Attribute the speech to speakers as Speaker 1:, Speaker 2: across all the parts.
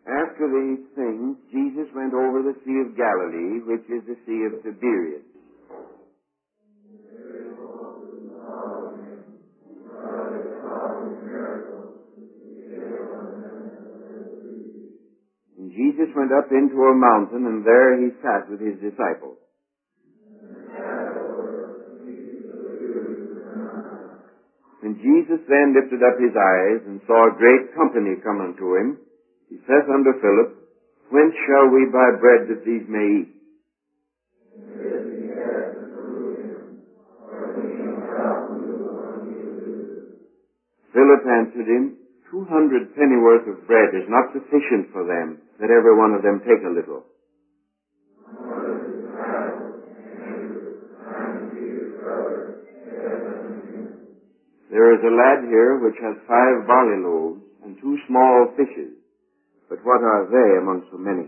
Speaker 1: After these things, Jesus went over the Sea of Galilee, which is the Sea of Tiberias. And Jesus went up into a mountain, and there he sat with his disciples. And Jesus then lifted up his eyes, and saw a great company come unto him. He saith unto Philip, Whence shall we buy bread that these may eat? Philip answered him, 200 pennyworth of bread is not sufficient for them, that every one of them take a little. There is a lad here which has 5 barley loaves and 2 small fishes, but what are they among so many?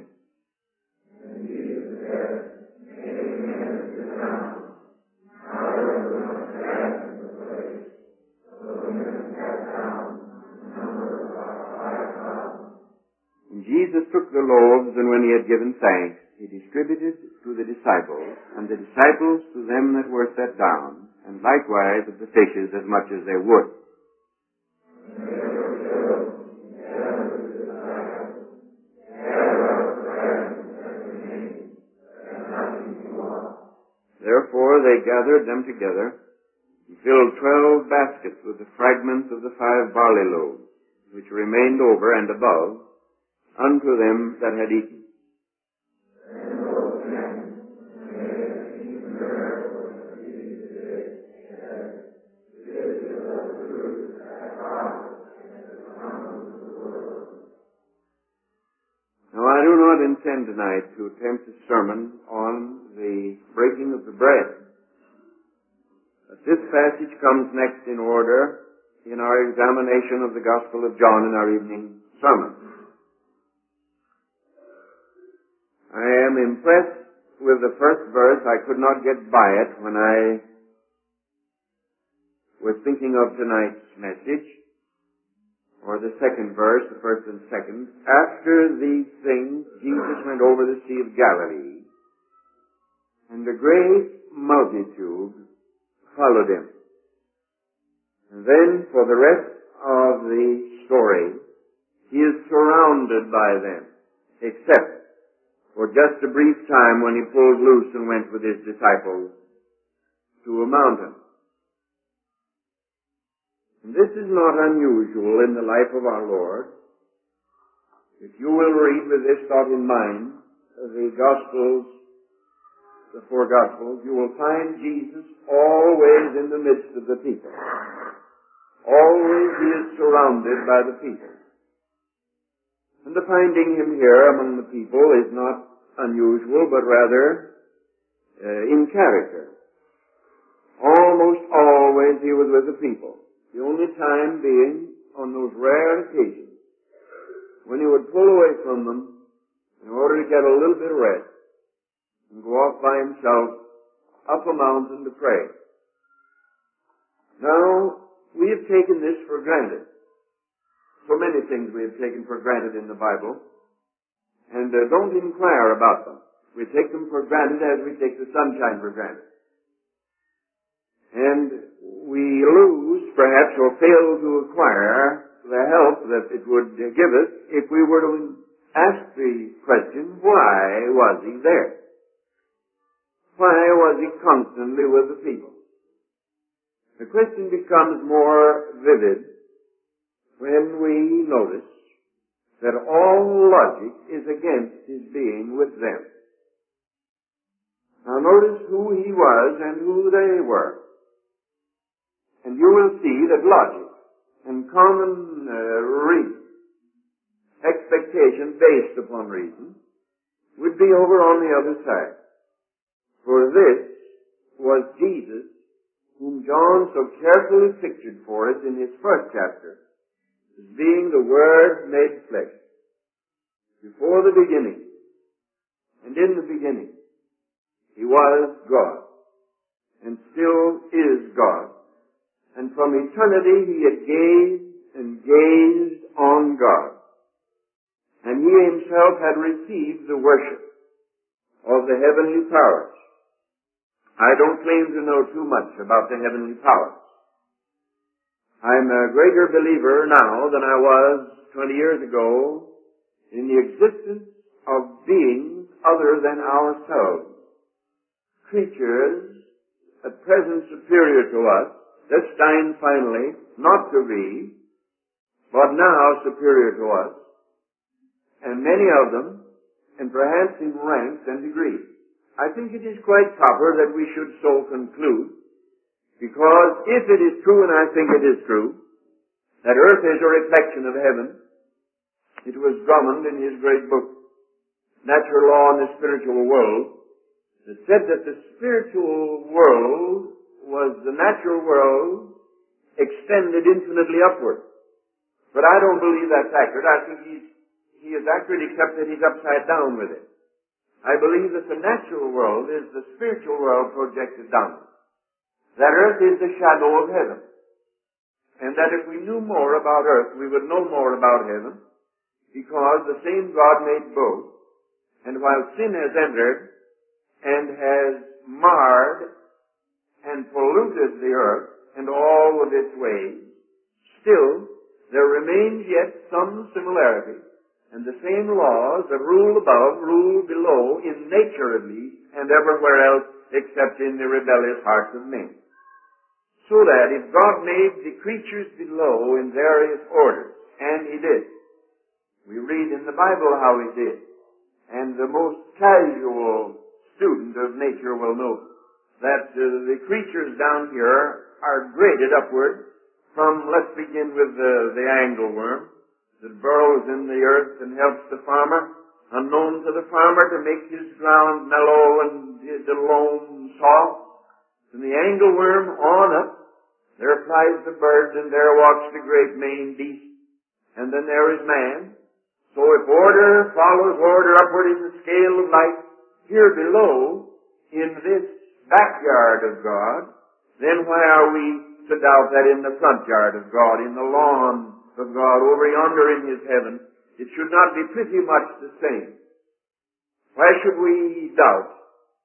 Speaker 1: And Jesus took the loaves, and when he had given thanks, he distributed to the disciples, and the disciples to them that were set down, and likewise of the fishes as much as they would. Therefore they gathered them together, and filled 12 baskets with the fragments of the 5 barley loaves, which remained over and above, unto them that had eaten. Now I do not intend tonight to attempt a sermon on the breaking of the bread. But this passage comes next in order in our examination of the Gospel of John in our evening sermon. I am impressed with the first verse. I could not get by it when I was thinking of tonight's message, or the second verse, the first and second. After these things, Jesus went over the Sea of Galilee, and a great multitude followed him. And then, for the rest of the story, he is surrounded by them, except for just a brief time when he pulled loose and went with his disciples to a mountain. And this is not unusual in the life of our Lord. If you will read with this thought in mind the Gospels, the 4 Gospels, you will find Jesus always in the midst of the people. Always he is surrounded by the people. And the finding him here among the people is not unusual, but rather in character. Almost always he was with the people. The only time being on those rare occasions when he would pull away from them in order to get a little bit of rest and go off by himself up a mountain to pray. Now, we have taken this for granted. So many things we have taken for granted in the Bible, and don't inquire about them. We take them for granted as we take the sunshine for granted. And we lose, perhaps, or fail to acquire the help that it would give us if we were to ask the question, why was he there? Why was he constantly with the people? The question becomes more vivid when we notice that all logic is against his being with them. Now notice who he was and who they were. And you will see that logic and common reason, expectation based upon reason, would be over on the other side. For this was Jesus, whom John so carefully pictured for us in his first chapter, as being the Word made flesh. Before the beginning, and in the beginning, he was God, and still is God. And from eternity he had gazed and gazed on God. And he himself had received the worship of the heavenly powers. I don't claim to know too much about the heavenly powers. I'm a greater believer now than I was 20 years ago in the existence of beings other than ourselves. Creatures at present superior to us, destined finally not to be, but now superior to us, and many of them, and perhaps in ranks and degrees. I think it is quite proper that we should so conclude, because if it is true, and I think it is true, that earth is a reflection of heaven, it was Drummond in his great book, Natural Law in the Spiritual World, that said that the spiritual world was the natural world extended infinitely upward. But I don't believe that's accurate. I think he is accurate except that he's upside down with it. I believe that the natural world is the spiritual world projected downward. That earth is the shadow of heaven. And that if we knew more about earth, we would know more about heaven, because the same God made both. And while sin has entered and has marred and polluted the earth and all of its ways, still there remains yet some similarity. And the same laws that rule above, rule below, in nature at least, and everywhere else except in the rebellious hearts of men. So that if God made the creatures below in various orders, and He did, we read in the Bible how He did, and the most casual student of nature will know that the creatures down here are graded upward from, let's begin with the angleworm, that burrows in the earth and helps the farmer, unknown to the farmer, to make his ground mellow and the loam soft. From the angleworm on up, there flies the bird, and there walks the great maned beast, and then there is man. So if order follows order upward in the scale of life, here below, in this backyard of God, then why are we to doubt that in the front yard of God, in the lawn of God, over yonder in His heaven, it should not be pretty much the same? Why should we doubt?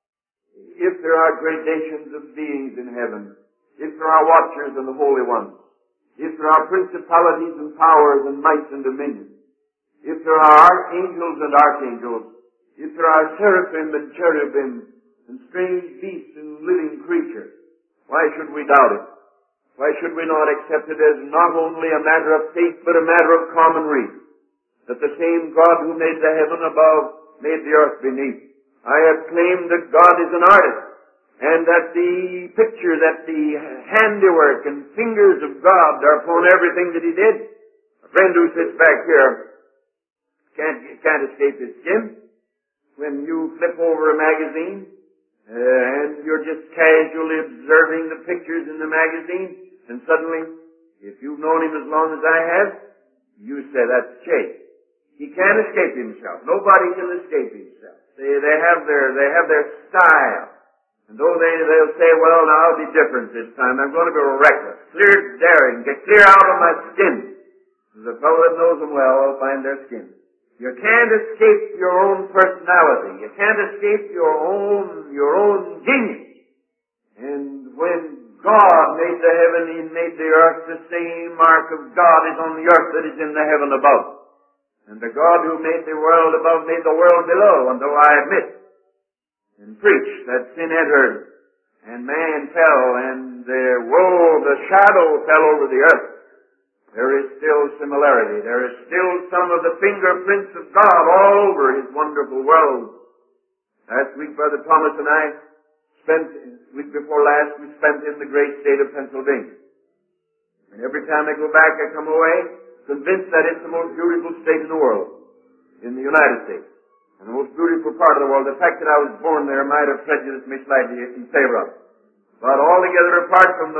Speaker 1: If there are gradations of beings in heaven, if there are watchers and the holy ones, if there are principalities and powers and mights and dominions, if there are archangels and archangels, if there are seraphim and cherubim, and strange beasts and living creatures, why should we doubt it? Why should we not accept it as not only a matter of faith, but a matter of common reason? That the same God who made the heaven above made the earth beneath. I have claimed that God is an artist, and that the picture, that the handiwork and fingers of God are upon everything that He did. A friend who sits back here can't escape his skin. When you flip over a magazine, and you're just casually observing the pictures in the magazine, and suddenly, if you've known him as long as I have, you say that's Chase. He can't escape himself. Nobody can escape himself. They have their style. And though they'll say, well, now I'll be different this time. I'm going to be reckless, clear daring, get clear out of my skin. The fellow that knows them well will find their skin. You can't escape your own personality. You can't escape your own genius. And when God made the heaven, He made the earth, the same mark of God is on the earth that is in the heaven above. And the God who made the world above made the world below. And though I admit and preach that sin entered, and man fell, and the shadow fell over the earth, there is still similarity. There is still some of the fingerprints of God all over His wonderful world. Last week, Brother Thomas and I week before last, we spent in the great state of Pennsylvania. And every time I go back, I come away convinced that it's the most beautiful state in the world, in the United States. And the most beautiful part of the world. The fact that I was born there might have prejudiced me slightly in favor of it. But altogether apart from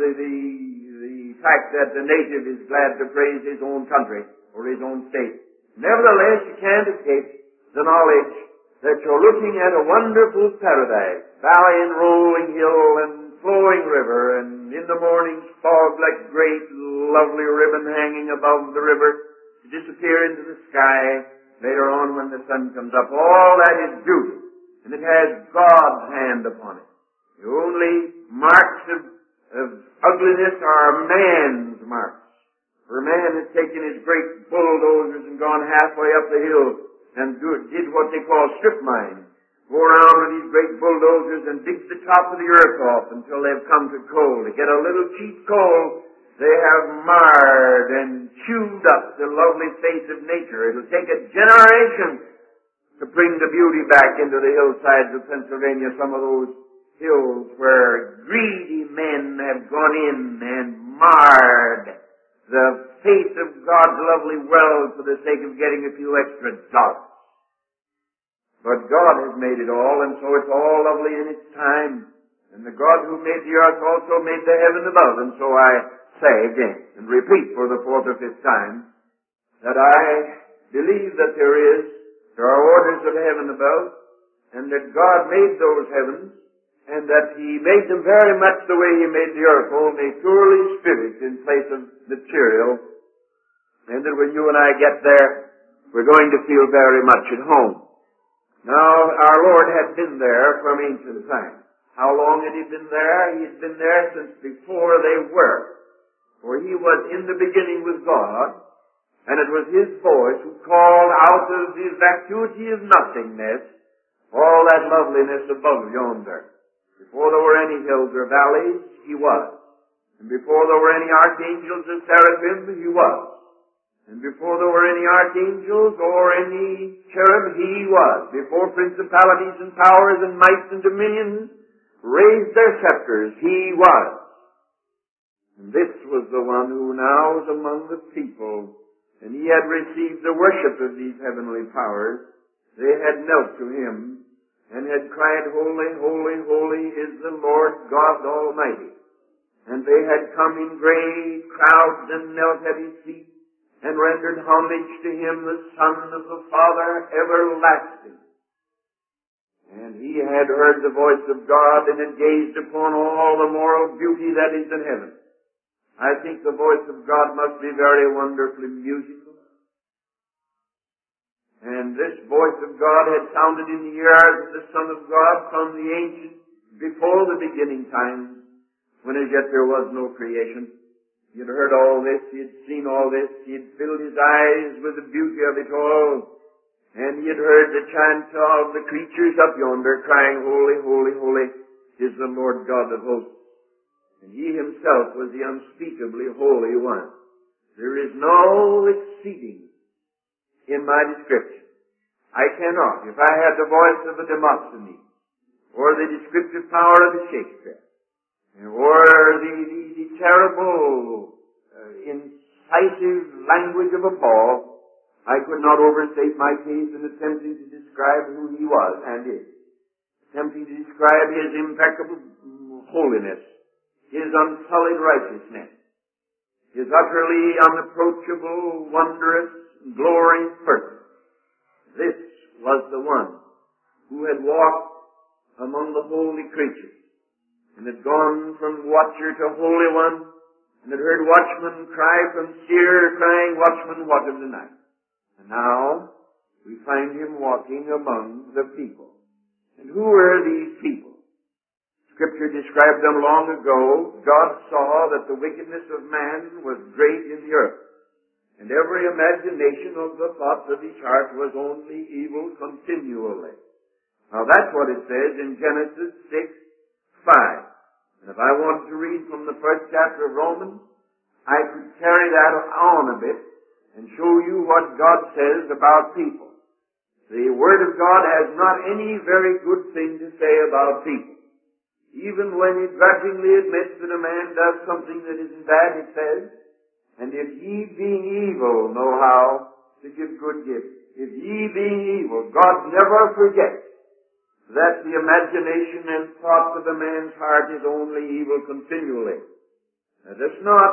Speaker 1: the fact that the native is glad to praise his own country or his own state, nevertheless you can't escape the knowledge that you're looking at a wonderful paradise, valley and rolling hill and flowing river, and in the morning fog like great lovely ribbon hanging above the river to disappear into the sky, later on when the sun comes up. All that is beauty, and it has God's hand upon it. The only marks of ugliness are man's marks. For man has taken his great bulldozers and gone halfway up the hill and did what they call strip mining. Go around with these great bulldozers and dig the top of the earth off until they've come to coal. To get a little cheap coal, they have marred and chewed up the lovely face of nature. It'll take a generation to bring the beauty back into the hillsides of Pennsylvania, some of those hills where greedy men have gone in and marred the face of God's lovely world for the sake of getting a few extra dollars. But God has made it all, and so it's all lovely in its time. And the God who made the earth also made the heaven above. And so I say again, and repeat for the fourth or fifth time, that I believe that there are orders of heaven above, and that God made those heavens, and that He made them very much the way He made the earth, only purely spirit in place of material, and that when you and I get there, we're going to feel very much at home. Now, our Lord had been there from ancient times. How long had He been there? He had been there since before they were. For He was in the beginning with God, and it was His voice who called out of the vacuity of nothingness all that loveliness above yonder. Before there were any hills or valleys, He was. And before there were any archangels or seraphim, He was. And before there were any archangels or any cherub, He was. Before principalities and powers and mights and dominions raised their scepters, He was. And this was the one who now was among the people, and He had received the worship of these heavenly powers. They had knelt to Him and had cried, Holy, holy, holy is the Lord God Almighty. And they had come in great crowds and knelt at His feet, and rendered homage to Him, the Son of the Father, everlasting. And He had heard the voice of God, and had gazed upon all the moral beauty that is in heaven. I think the voice of God must be very wonderfully musical. And this voice of God had sounded in the ears of the Son of God from the ancient, before the beginning times, when as yet there was no creation. He had heard all this, he had seen all this, he had filled his eyes with the beauty of it all, and he had heard the chant of the creatures up yonder crying, Holy, holy, holy is the Lord God of hosts. And He Himself was the unspeakably Holy One. There is no exceeding in my description. I cannot, if I had the voice of a Demosthenes, or the descriptive power of a Shakespeare, or the terrible, incisive language of a Paul, I could not overstate my case in attempting to describe who He was and is. Attempting to describe His impeccable holiness, His unsullied righteousness, His utterly unapproachable, wondrous, glorious person. This was the one who had walked among the holy creatures, and had gone from watcher to holy one, and had heard watchmen cry from seer, crying, Watchman, what of the night? And now we find Him walking among the people. And who were these people? Scripture described them long ago. God saw that the wickedness of man was great in the earth, and every imagination of the thoughts of his heart was only evil continually. Now that's what it says in Genesis 6:5. And if I wanted to read from the first chapter of Romans, I could carry that on a bit and show you what God says about people. The Word of God has not any very good thing to say about people. Even when it grudgingly admits that a man does something that isn't bad, it says, and if ye being evil know how to give good gifts. If ye being evil, God never forgets that the imagination and thoughts of a man's heart is only evil continually. Let us not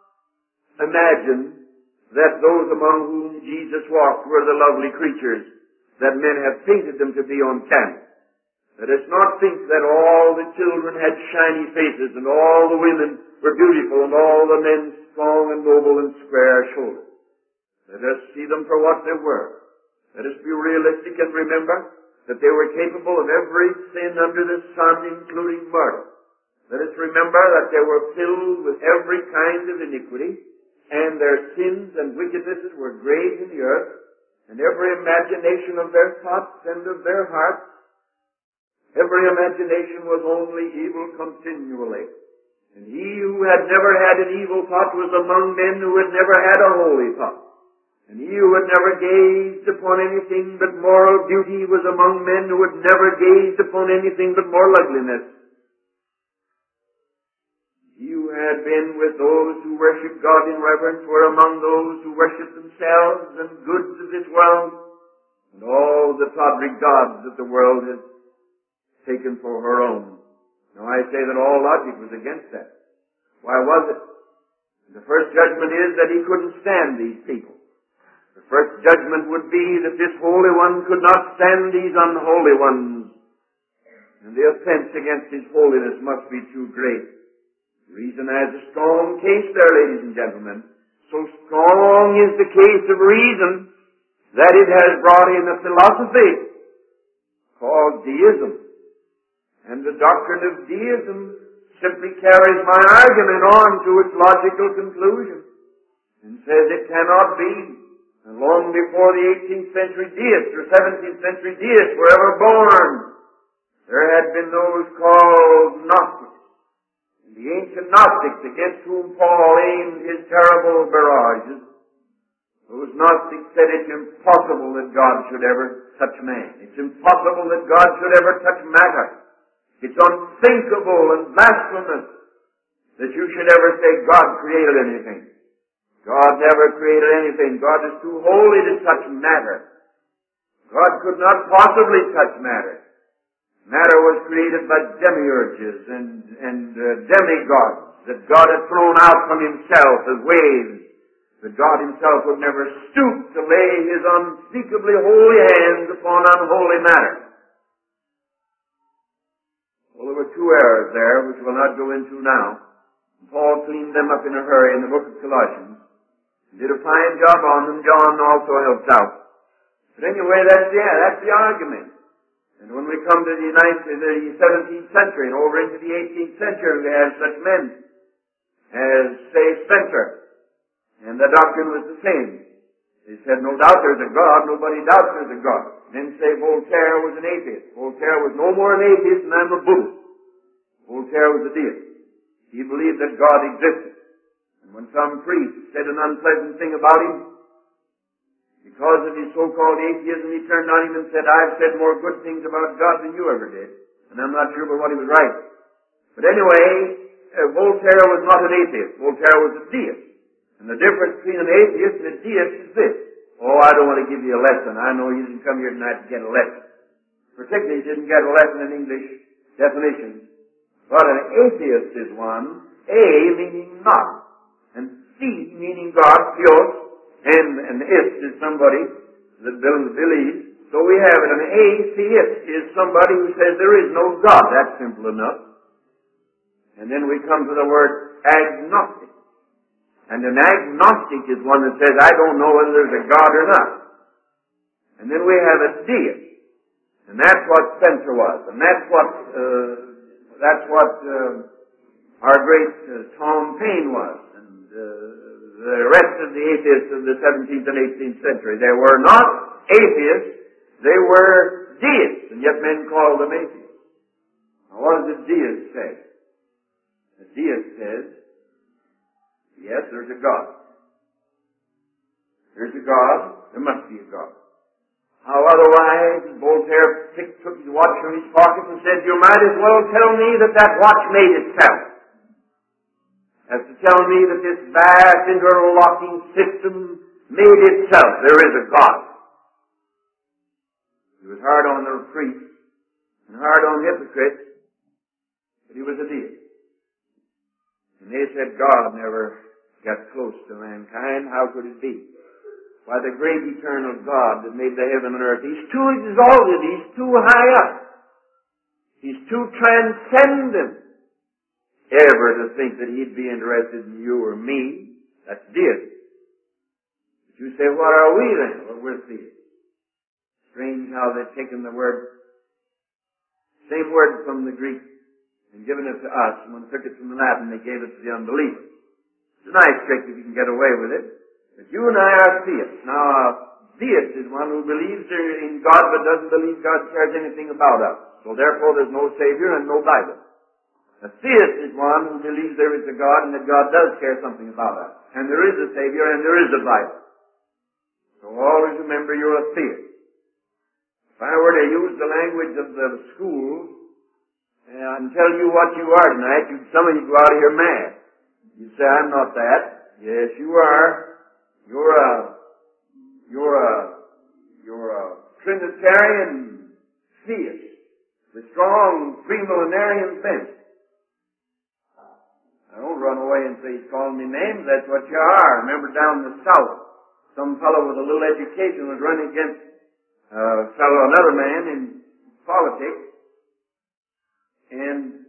Speaker 1: imagine that those among whom Jesus walked were the lovely creatures that men have painted them to be on canvas. Let us not think that all the children had shiny faces and all the women were beautiful and all the men strong and noble and square-shouldered. Let us see them for what they were. Let us be realistic and remember that they were capable of every sin under the sun, including murder. Let us remember that they were filled with every kind of iniquity, and their sins and wickednesses were great in the earth, and every imagination of their thoughts and of their hearts, every imagination was only evil continually. And he who had never had an evil thought was among men who had never had a holy thought. And he who had never gazed upon anything but moral beauty was among men who had never gazed upon anything but moral ugliness. He who had been with those who worship God in reverence were among those who worship themselves and goods of this world, and all the tawdry gods that the world has taken for her own. Now I say that all logic was against that. Why was it? The first judgment is that he couldn't stand these people. The first judgment would be that this Holy One could not stand these unholy ones, and the offense against His holiness must be too great. Reason has a strong case there, ladies and gentlemen. So strong is the case of reason that it has brought in a philosophy called deism. And the doctrine of deism simply carries my argument on to its logical conclusion and says it cannot be. And long before the 18th century deists or 17th century deists were ever born, there had been those called Gnostics. And the ancient Gnostics against whom Paul aimed his terrible barrages, those Gnostics said it's impossible that God should ever touch man. It's impossible that God should ever touch matter. It's unthinkable and blasphemous that you should ever say God created anything. God never created anything. God is too holy to touch matter. God could not possibly touch matter. Matter was created by demiurges and demigods that God had thrown out from Himself as waves. That God Himself would never stoop to lay His unspeakably holy hands upon unholy matter. Well, there were two errors there, which we'll not go into now. Paul cleaned them up in a hurry in the book of Colossians. He did a fine job on them. John also helped out. But anyway, that's the argument. And when we come to the 17th century and over into the 18th century, we have such men as, say, Spencer. And the doctrine was the same. They said, no doubt there's a God. Nobody doubts there's a God. Then say Voltaire was an atheist. Voltaire was no more an atheist than I'm a Buddhist. Voltaire was a deist. He believed that God existed. And when some priest said an unpleasant thing about him, because of his so-called atheism, he turned on him and said, I've said more good things about God than you ever did. And I'm not sure but what he was right. But anyway, Voltaire was not an atheist. Voltaire was a deist. And the difference between an atheist and a deist is this. Oh, I don't want to give you a lesson. I know you didn't come here tonight to get a lesson. Particularly, you didn't get a lesson in English definitions. But an atheist is one, A meaning not, and C meaning God, Theos, and an ist is somebody that believes. So we have it. An atheist is somebody who says there is no God. That's simple enough. And then we come to the word agnostic. And an agnostic is one that says, I don't know whether there's a God or not. And then we have a deist. And that's what Spencer was. And that's what our great Tom Paine was. And the rest of the atheists of the 17th and 18th century. They were not atheists. They were deists. And yet men called them atheists. Now what does the deist say? The deist says, yes, there's a God. There's a God. There must be a God. How otherwise, Voltaire took his watch from his pocket and said, you might as well tell me that watch made itself as to tell me that this vast interlocking system made itself. There is a God. He was hard on the priests and hard on hypocrites, but he was a deist. And they said God never got close to mankind. How could it be? Why, the great eternal God that made the heaven and earth, He's too exalted. He's too high up. He's too transcendent ever to think that He'd be interested in you or me. That's deity. But you say, what are we then? Well, we're theists. Strange how they've taken the word, same word from the Greek, and given it to us. And when they took it from the Latin, they gave it to the unbelievers. It's a nice trick if you can get away with it. But you and I are theists. Now, a theist is one who believes in God but doesn't believe God cares anything about us. So therefore there's no Savior and no Bible. A theist is one who believes there is a God and that God does care something about us. And there is a Savior and there is a Bible. So always remember you're a theist. If I were to use the language of the school and tell you what you are tonight, some of you go out of here mad. You say, I'm not that. Yes, you are. You're a Trinitarian theist with strong premillenarian bent. I don't run away and say he's calling me names. That's what you are. Remember down in the South, some fellow with a little education was running against another man in politics, and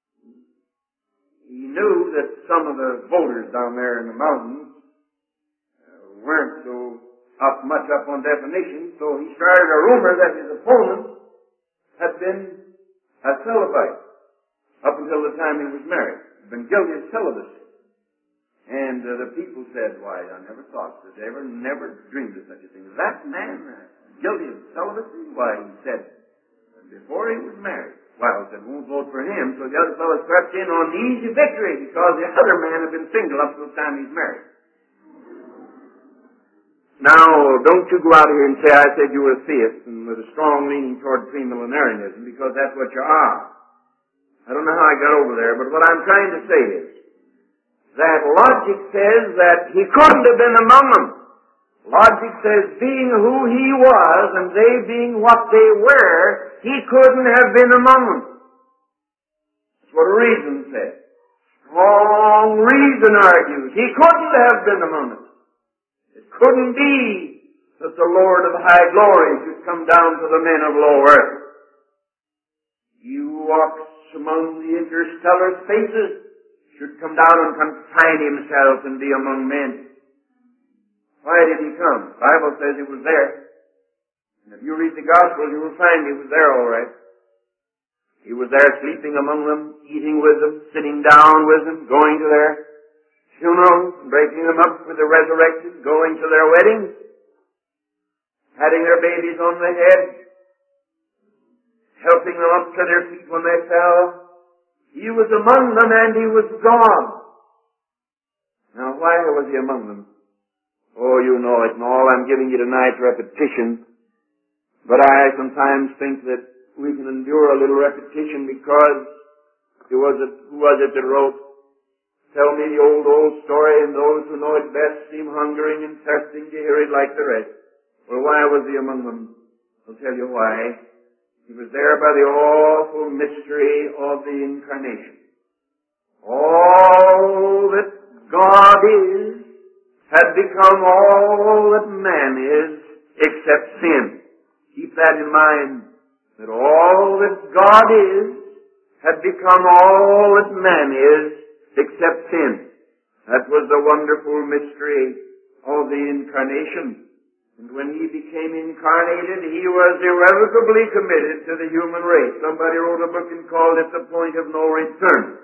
Speaker 1: he knew that some of the voters down there in the mountains weren't so much up on definition, so he started a rumor that his opponent had been a celibate up until the time he was married. He'd been guilty of celibacy. And the people said, why, I never thought this ever, never dreamed of such a thing. That man guilty of celibacy? Why, he said, before he was married. Well, he said, won't vote for him. So the other fellow crept in on the easy victory because the other man had been single up to the time he's married. Now, don't you go out here and say, I said you were a theist and with a strong leaning toward premillenarianism, because that's what you are. I don't know how I got over there, but what I'm trying to say is that logic says that he couldn't have been among them. Logic says being who he was and they being what they were, he couldn't have been among them. That's what reason says. Strong reason argues he couldn't have been among them. It couldn't be that the Lord of high glory should come down to the men of low earth. He who walks among the interstellar spaces should come down and confine himself and be among men. Why did he come? The Bible says he was there. And if you read the Gospels, you will find he was there all right. He was there sleeping among them, eating with them, sitting down with them, going to their funerals, breaking them up with the resurrected, going to their weddings, patting their babies on the head, helping them up to their feet when they fell. He was among them and he was God. Now why was he among them? Oh, you know it and all. I'm giving you tonight's repetition. But I sometimes think that we can endure a little repetition because who was it that wrote, tell me the old story, and those who know it best seem hungering and thirsting to hear it like the rest. Well, why was he among them? I'll tell you why. He was there by the awful mystery of the Incarnation. All that God is had become all that man is except sin. Keep that in mind, that all that God is had become all that man is except sin. That was the wonderful mystery of the Incarnation. And when he became incarnated, he was irrevocably committed to the human race. Somebody wrote a book and called it The Point of No Return.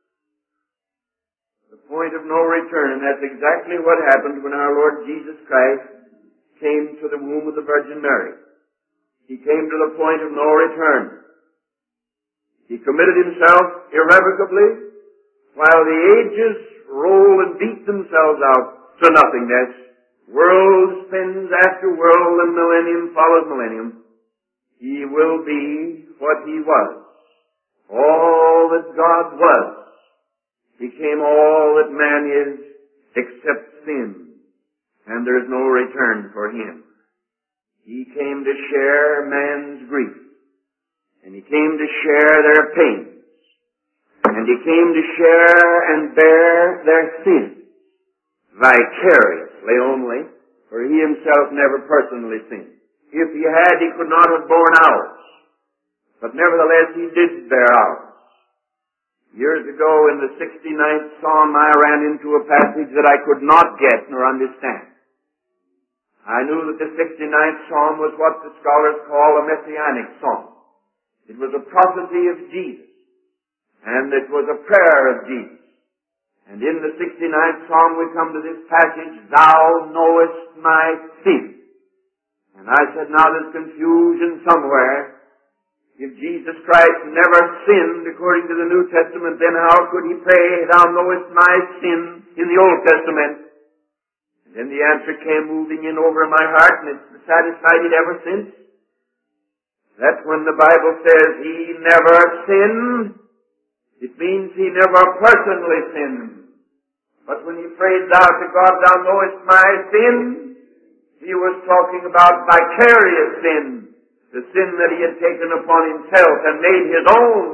Speaker 1: The point of no return, and that's exactly what happened when our Lord Jesus Christ came to the womb of the Virgin Mary. He came to the point of no return. He committed himself irrevocably while the ages roll and beat themselves out to nothingness. World spins after world and millennium follows millennium. He will be what he was. All that God was became all that man is except sin. And there is no return for him. He came to share man's grief. And he came to share their pains. And he came to share and bear their sins vicariously only, for he himself never personally sinned. If he had, he could not have borne ours. But nevertheless, he did bear ours. Years ago in the 69th Psalm, I ran into a passage that I could not get nor understand. I knew that the 69th Psalm was what the scholars call a messianic psalm. It was a prophecy of Jesus, and it was a prayer of Jesus. And in the 69th Psalm we come to this passage, Thou knowest my sin. And I said, now there's confusion somewhere. If Jesus Christ never sinned according to the New Testament, then how could he pray, Thou knowest my sin in the Old Testament? And then the answer came moving in over my heart, and it's satisfied it ever since. That's when the Bible says he never sinned. It means he never personally sinned. But when he prayed out to God, Thou knowest my sin, he was talking about vicarious sin, the sin that he had taken upon himself and made his own.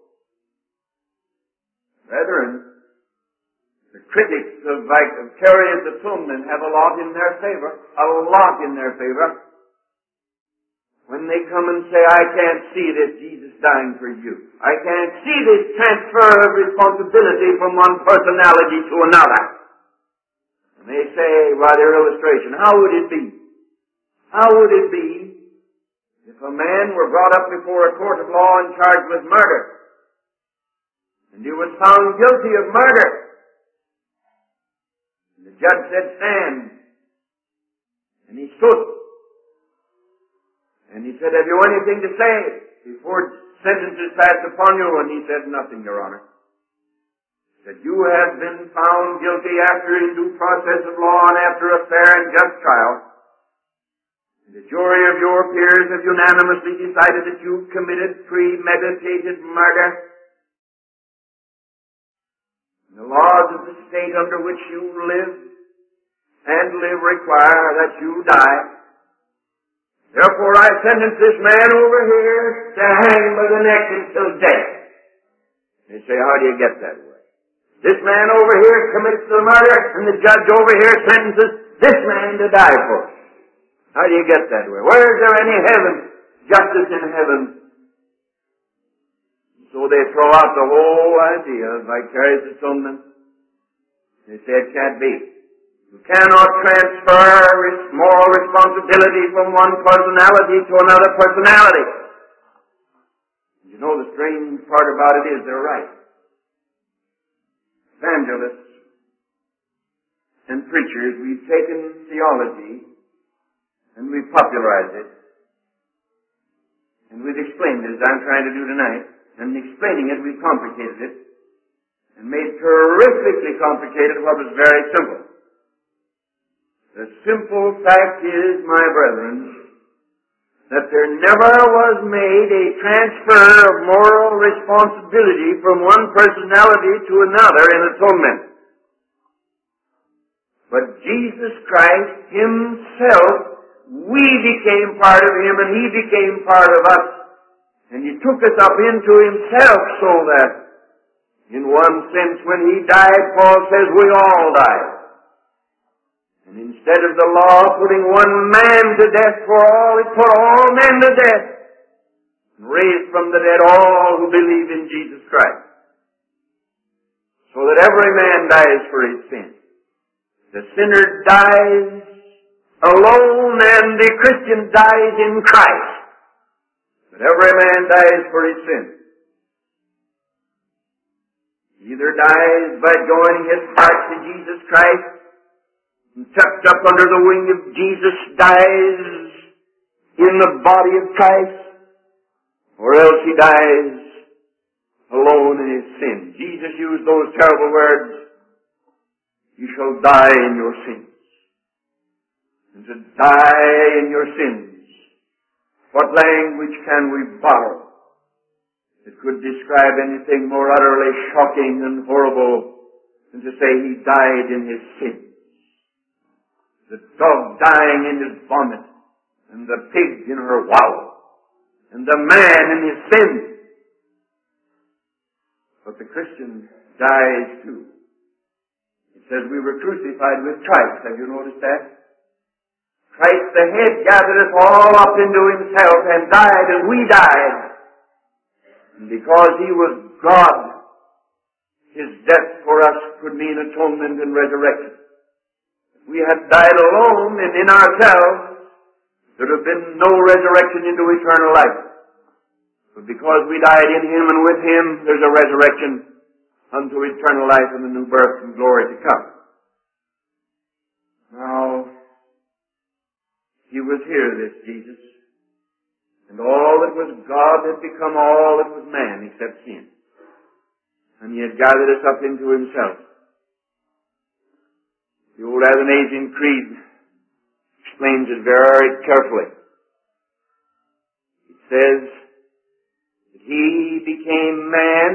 Speaker 1: Brethren, the critics of vicarious atonement have a lot in their favor, when they come and say, I can't see this Jesus dying for you. I can't see this transfer of responsibility from one personality to another. And they say, by their illustration, how would it be? How would it be if a man were brought up before a court of law and charged with murder, and he was found guilty of murder, and the judge said, stand, and he stood, and he said, have you anything to say before sentence is passed upon you? And he said, nothing, Your Honor. He said, you have been found guilty after a due process of law and after a fair and just trial. And the jury of your peers have unanimously decided that you committed premeditated murder. And the laws of the state under which you live require that you die. Therefore I sentence this man over here to hang by the neck until death. They say, how do you get that way? This man over here commits the murder, and the judge over here sentences this man to die for it. How do you get that way? Where is there any heaven? Justice in heaven. So they throw out the whole idea of vicarious atonement. They say it can't be. You cannot transfer moral responsibility from one personality to another personality. You know, the strange part about it is they're right. Evangelists and preachers, we've taken theology and we've popularized it. And we've explained it, as I'm trying to do tonight. And in explaining it, we've complicated it and made terrifically complicated what was very simple. The simple fact is, my brethren, that there never was made a transfer of moral responsibility from one personality to another in atonement. But Jesus Christ himself, we became part of him and he became part of us. And he took us up into himself so that, in one sense, when he died, Paul says we all died. And instead of the law putting one man to death for all, it put all men to death. And raised from the dead all who believe in Jesus Christ. So that every man dies for his sin. The sinner dies alone and the Christian dies in Christ. But every man dies for his sin. He either dies by joining his heart to Jesus Christ, and tucked up under the wing of Jesus, dies in the body of Christ, or else he dies alone in his sin. Jesus used those terrible words, you shall die in your sins. And to die in your sins, what language can we borrow that could describe anything more utterly shocking and horrible than to say he died in his sins? The dog dying in his vomit, and the pig in her wallow, and the man in his sin. But the Christian dies too. It says we were crucified with Christ. Have you noticed that? Christ the head gathered us all up into himself and died, and we died. And because he was God, his death for us could mean atonement and resurrection. we had died alone and in ourselves, there would have been no resurrection into eternal life. But because we died in Him and with Him, there's a resurrection unto eternal life and the new birth and glory to come. Now, He was here, this Jesus. And all that was God had become all that was man except sin. And He had gathered us up into Himself. The old Athanasian Creed explains it very carefully. It says that He became man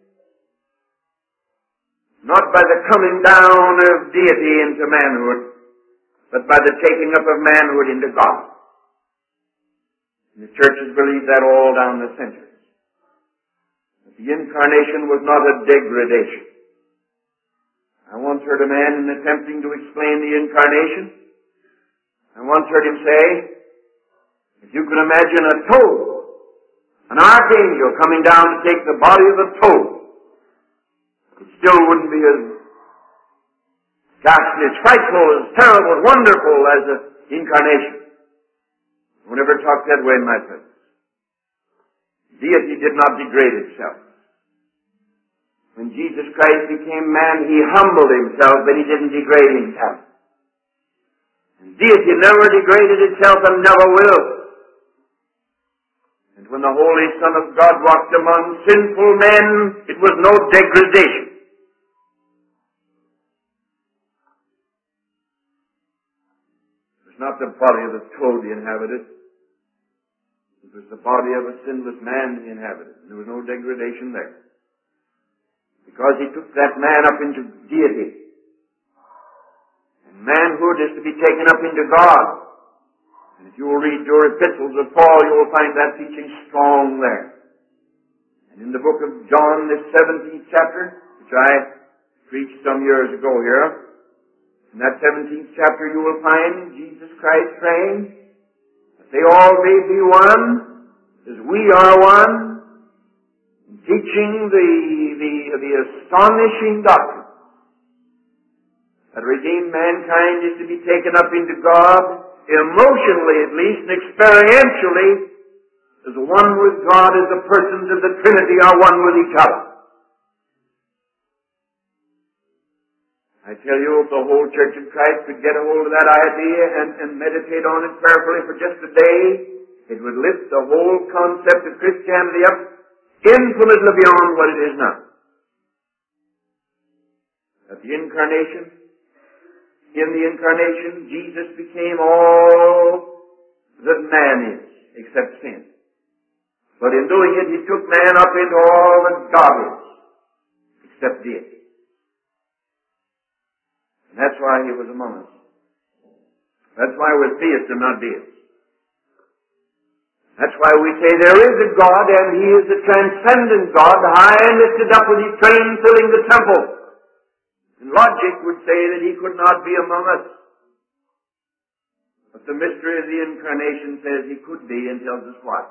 Speaker 1: not by the coming down of deity into manhood, but by the taking up of manhood into God. And the churches believe that all down the centuries. That the incarnation was not a degradation. I once heard a man in attempting to explain the incarnation, I once heard him say, if you could imagine a toad, an archangel coming down to take the body of a toad, it still wouldn't be as ghastly, as frightful, as terrible, as wonderful as the incarnation. No one ever talked that way in my presence. Deity did not degrade itself. When Jesus Christ became man, He humbled Himself, but He didn't degrade Himself. And deity never degraded itself and never will. And when the Holy Son of God walked among sinful men, it was no degradation. It was not the body of a toad He inhabited. It was the body of a sinless man He inhabited. There was no degradation there. Because He took that man up into deity. And manhood is to be taken up into God. And if you will read your epistles of Paul, you will find that teaching strong there. And in the book of John, this 17th chapter, which I preached some years ago here, in that 17th chapter you will find Jesus Christ praying that they all may be one, as we are one, teaching the astonishing doctrine that redeemed mankind is to be taken up into God, emotionally at least, and experientially, as one with God, as the persons of the Trinity are one with each other. I tell you, if the whole Church of Christ could get a hold of that idea and meditate on it prayerfully for just a day, it would lift the whole concept of Christianity up infinitely beyond what it is now. At the incarnation, in the incarnation, Jesus became all that man is, except sin. But in doing it, He took man up into all that God is, except deity. And that's why He was among us. That's why we're theists and not deists. That's why we say there is a God, and He is a transcendent God, high and lifted up with His train filling the temple. And logic would say that He could not be among us. But the mystery of the incarnation says He could be and tells us why.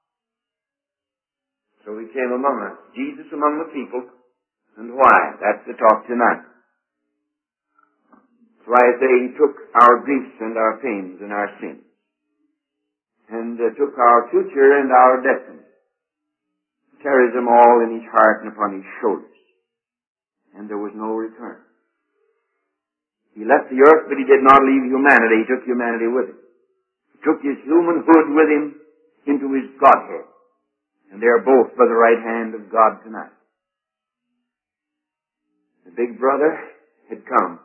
Speaker 1: So He came among us, Jesus among the people. And why? That's the talk tonight. That's why I say He took our griefs and our pains and our sins, and took our future and our destiny, carries them all in His heart and upon His shoulders. And there was no return. He left the earth, but He did not leave humanity. He took humanity with Him. He took His humanhood with Him into His Godhead. And they are both by the right hand of God tonight. The big brother had come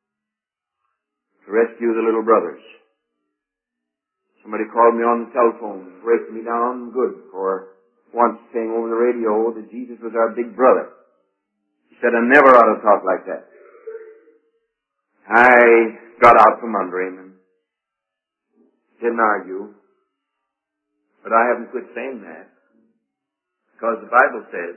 Speaker 1: to rescue the little brothers. Somebody called me on the telephone, breaking me down good for once saying over the radio that Jesus was our big brother. He said, I never ought to talk like that. I got out from under him and didn't argue. But I haven't quit saying that, because the Bible says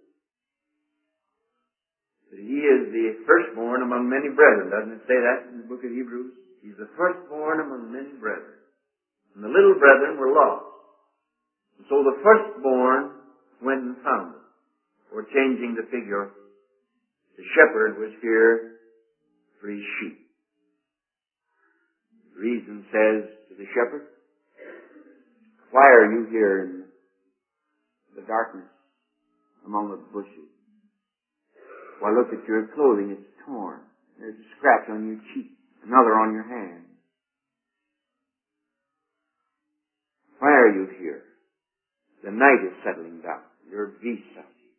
Speaker 1: that He is the firstborn among many brethren. Doesn't it say that in the book of Hebrews? He's the firstborn among many brethren. And the little brethren were lost. And so the firstborn went and found them. Or changing the figure, the shepherd was here for his sheep. Reason says to the shepherd, why are you here in the darkness among the bushes? Why, look at your clothing, it's torn. There's a scratch on your cheek, another on your hand. Why are you here? The night is settling down. Your beast out here.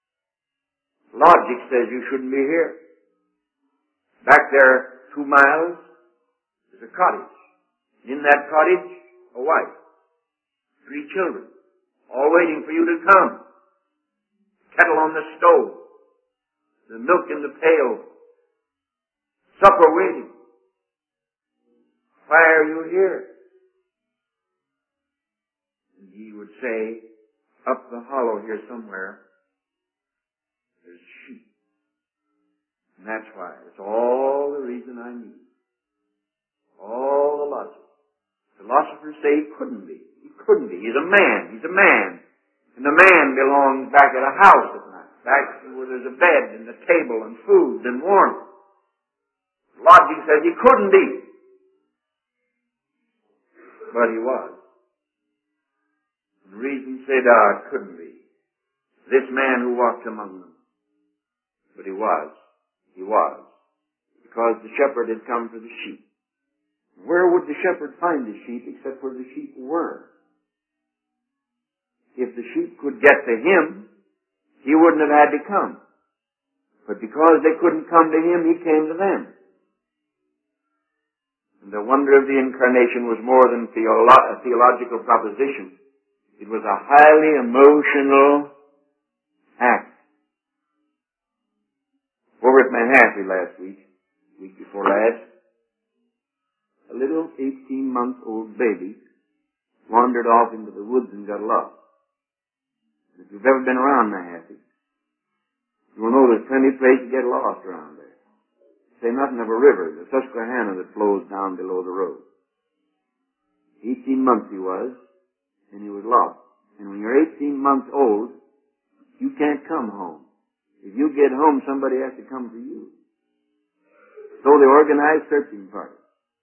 Speaker 1: Logic says you shouldn't be here. Back there, 2 miles, there's a cottage. In that cottage, a wife, 3 children, all waiting for you to come. Kettle on the stove, the milk in the pail, supper waiting. Why are you here? And he would say, up the hollow here somewhere, there's sheep. And that's why. It's all the reason I need. All the logic. Philosophers say he couldn't be. He couldn't be. He's a man. He's a man. And the man belongs back at a house at night. Back where there's a bed and a table and food and warmth. Logic says he couldn't be. But he was. And reason said, it couldn't be. This man who walked among them. But he was. He was. Because the shepherd had come for the sheep. Where would the shepherd find the sheep except where the sheep were? If the sheep could get to him, he wouldn't have had to come. But because they couldn't come to him, he came to them. And the wonder of the incarnation was more than a theological proposition. It was a highly emotional act. Over at Manhattan last week before last, a little 18-month-old baby wandered off into the woods and got lost. If you've ever been around Manhattan, you will know there's plenty of place to get lost around there. Say nothing of a river, the Susquehanna that flows down below the road. 18 months he was, and he was lost. And when you're 18 months old, you can't come home. If you get home, somebody has to come for you. So they organized searching parties.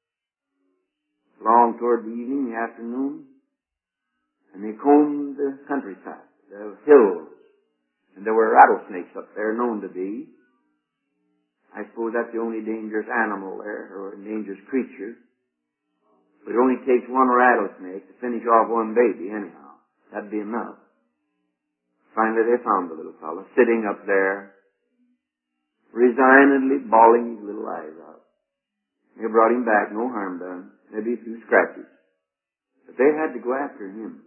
Speaker 1: Long toward the evening, the afternoon, and they combed the countryside, the hills, and there were rattlesnakes up there, known to be. I suppose that's the only dangerous animal there, or dangerous creature. But it only takes one rattlesnake to finish off one baby, anyhow. That'd be enough. Finally, they found the little fellow sitting up there, resignedly bawling his little eyes out. They brought him back, no harm done, maybe a few scratches. But they had to go after him.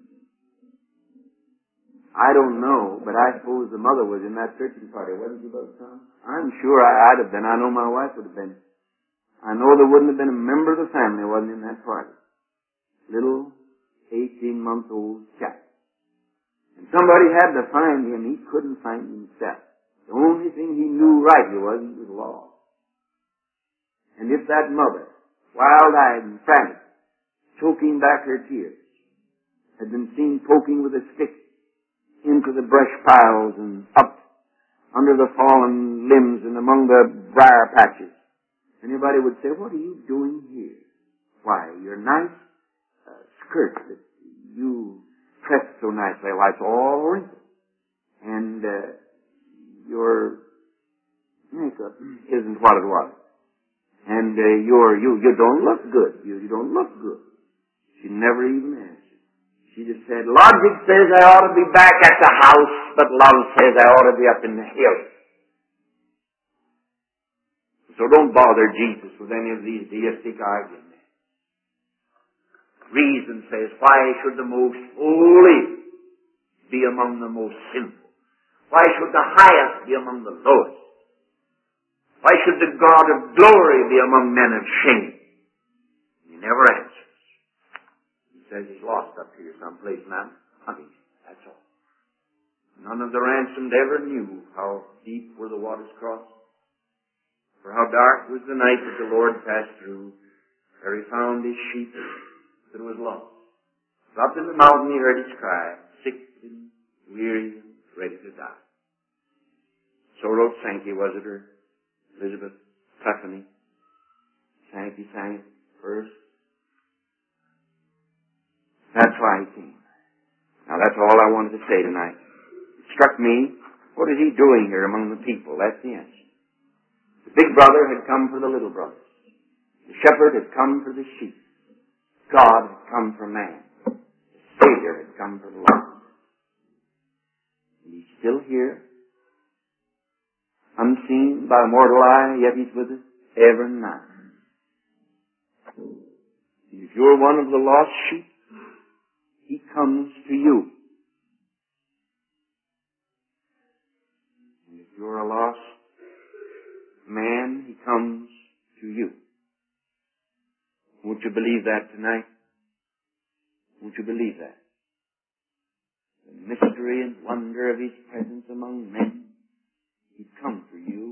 Speaker 1: I don't know, but I suppose the mother was in that searching party, wasn't she, Brother Tom? I'm sure I'd have been. I know my wife would have been. I know there wouldn't have been a member of the family who wasn't in that party. Little 18-month-old chap. And somebody had to find him. He couldn't find himself. The only thing he knew rightly was he was lost. And if that mother, wild-eyed and frantic, choking back her tears, had been seen poking with a stick into the brush piles and up under the fallen limbs and among the briar patches, anybody would say, what are you doing here? Why, your nice skirt that you pressed so nicely, why, it's all wrinkled. And your makeup isn't what it was. And you don't look good. You don't look good. She never even answered. She just said, logic says I ought to be back at the house, but love says I ought to be up in the hills. So don't bother Jesus with any of these deistic arguments. Reason says, why should the most holy be among the most sinful? Why should the highest be among the lowest? Why should the God of glory be among men of shame? He never answers. He says he's lost up here someplace now, hunting. That's all. None of the ransomed ever knew how deep were the waters crossed, for how dark was the night that the Lord passed through, where he found his sheep that was lost. So up in the mountain he heard his cry, sick and weary and ready to die. So wrote Sankey, was it, or Elizabeth Tuffany? Sankey sang it first,
Speaker 2: why he came. Now that's all I wanted to say tonight. It struck me, what is he doing here among the people? That's the answer. The big brother had come for the little brothers. The shepherd had come for the sheep. God had come for man. The Savior had come for the lost. And he's still here, unseen by mortal eye, yet he's with us ever and now. If you're one of the lost sheep, he comes to you. And if you're a lost man, he comes to you. Won't you believe that tonight? Won't you believe that? The mystery and wonder of his presence among men, he'd come for you.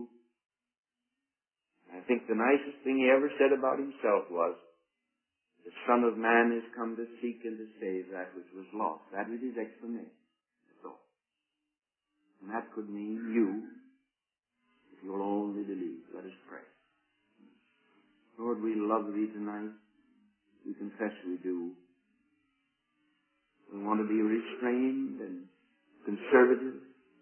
Speaker 2: I think the nicest thing he ever said about himself was, the Son of Man is come to seek and to save that which was lost. That was his explanation. So, and that could mean you, if you'll only believe. Let us pray. Lord, we love thee tonight. We confess we do. We want to be restrained and conservative.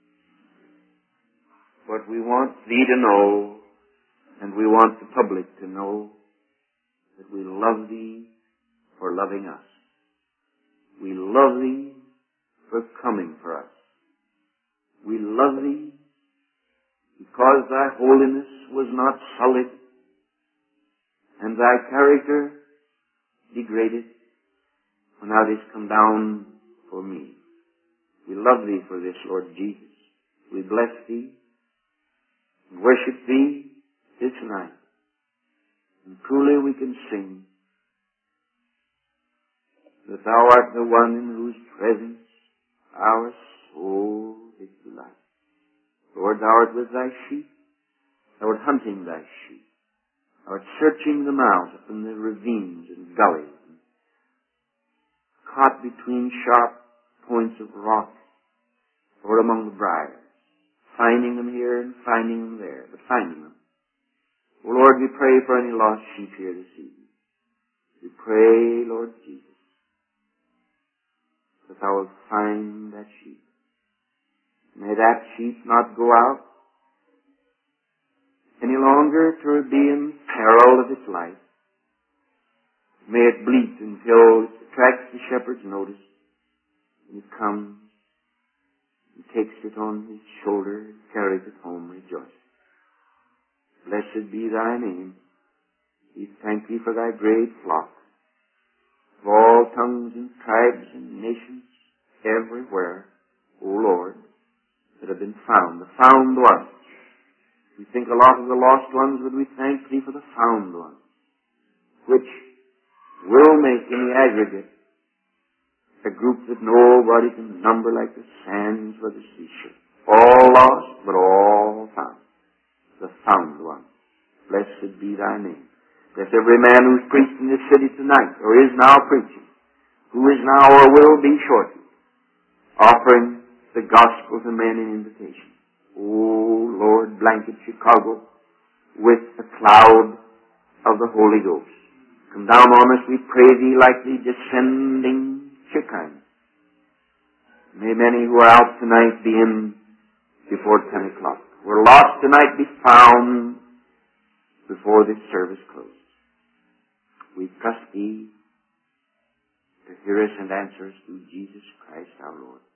Speaker 2: But we want thee to know, and we want the public to know, that we love thee for loving us. We love thee for coming for us. We love thee because thy holiness was not sullied and thy character degraded when thou didst come down for me. We love thee for this, Lord Jesus. We bless thee and worship thee this night. And truly we can sing that thou art the one in whose presence our soul is delight. Lord, thou art with thy sheep. Thou art hunting thy sheep. Thou art searching them out up in the ravines and gullies, and caught between sharp points of rock or among the briars, finding them here and finding them there, but finding them. Oh, Lord, we pray for any lost sheep here this evening. We pray, Lord Jesus, that thou wilt find that sheep. May that sheep not go out any longer to be in peril of its life. May it bleat until it attracts the shepherd's notice, and he comes and takes it on his shoulder and carries it home rejoicing. Blessed be thy name. We thank thee for thy great flock of all tongues and tribes and nations everywhere, O Lord, that have been found, the found ones. We think a lot of the lost ones, but we thank thee for the found ones, which will make in the aggregate a group that nobody can number like the sands by the seashore. All lost, but all found. The found one. Blessed be thy name. Bless every man who's preached in this city tonight, or is now preaching, who is now or will be shortly, offering the gospel to men in invitation. Oh, Lord, blanket Chicago with a cloud of the Holy Ghost. Come down on us, we pray thee, like the descending Shekinah. May many who are out tonight be in before 10 o'clock. We're lost tonight, be found before this service closes. We trust thee to hear us and answer us through Jesus Christ our Lord.